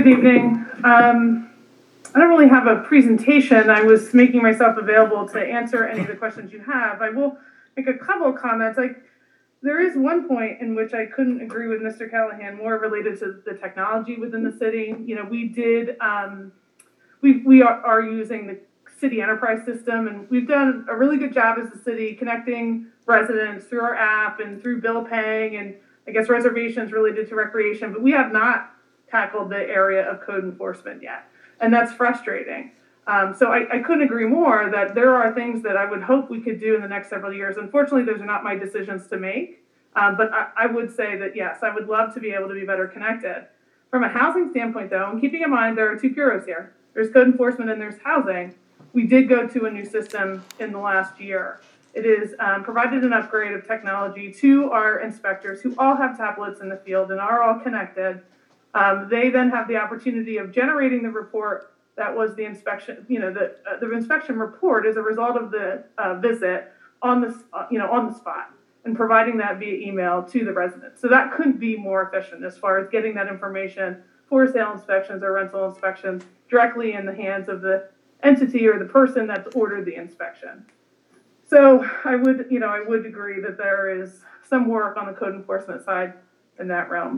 Good evening. I don't really have a presentation. I was making myself available to answer any of the questions you have. I will make a couple of comments. There is one point in which I couldn't agree with Mr. Callahan, more related to the technology within the city. You know, we are using the city enterprise system, and we've done a really good job as a city connecting residents through our app and through bill paying and I guess reservations related to recreation, but we have not tackled the area of code enforcement yet. And that's frustrating. So I couldn't agree more that there are things that I would hope we could do in the next several years. Unfortunately, those are not my decisions to make. But I would say that, yes, I would love to be able to be better connected. From a housing standpoint, though, and keeping in mind there are two bureaus here. There's code enforcement and there's housing. We did go to a new system in the last year. It is provided an upgrade of technology to our inspectors who all have tablets in the field and are all connected. They then have the opportunity of generating the report that was the inspection, the inspection report as a result of the visit on the spot and providing that via email to the residents. So that couldn't be more efficient as far as getting that information for sale inspections or rental inspections directly in the hands of the entity or the person that's ordered the inspection. So I would agree that there is some work on the code enforcement side in that realm.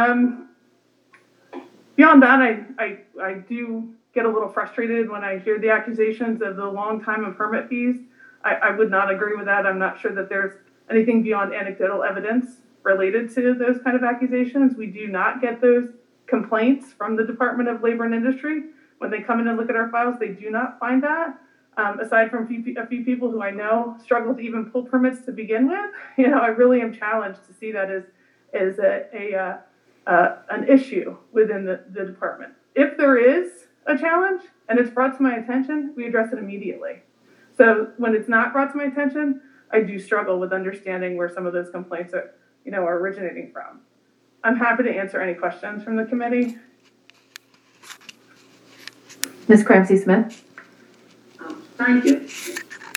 Beyond that, I do get a little frustrated when I hear the accusations of the long time of permit fees. I would not agree with that. I'm not sure that there's anything beyond anecdotal evidence related to those kind of accusations. We do not get those complaints from the Department of Labor and Industry. When they come in and look at our files, they do not find that. Aside from a few people who I know struggle to even pull permits to begin with, I really am challenged to see that as an issue within the department. If there is a challenge and it's brought to my attention, we address it immediately. So when it's not brought to my attention, I do struggle with understanding where some of those complaints are originating from. I'm happy to answer any questions from the committee. Ms. Cramsey Smith. Thank you.